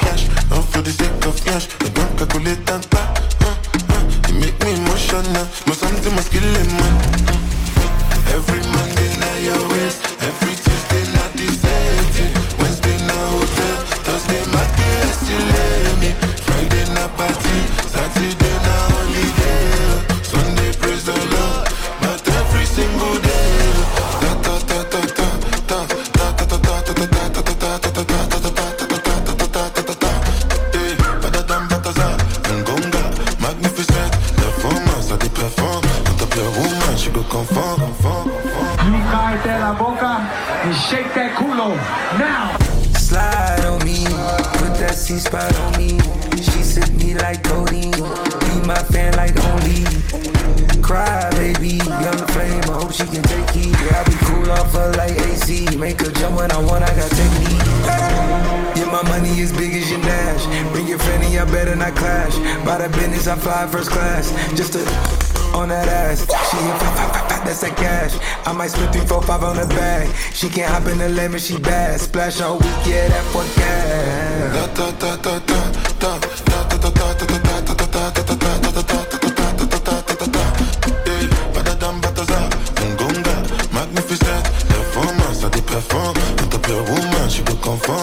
cash, not for the sake of cash. I don't calculate and back. You make me emotional, must something must kill him, man. Every Monday night your waist, every Tuesday not the same thing. Wednesday na hotel, Thursday market, I still lay me. Friday na party, Saturday na holiday. Sunday praise the Lord, but every single day. Cállate la boca and shake that culo now. Slide on me, put that C-spot on me. She sip me like codeine, be my fan like only. Cry, baby, on the flame, I hope she can take heat. Yeah, I be cool off her like AC. Make her jump when I want, I got technique. Yeah, my money is big as your Nash. Bring your friend and y'all better not clash. By the business, I fly first class. Just to on that ass, she hit 5, that's that cash. I might split 3, 4, 5 on the bag. She can't hop in the lemon, she bad. Splash all week, yeah, that for gas. Magnificent, performance, I did perform. Not a pure woman, she could conform.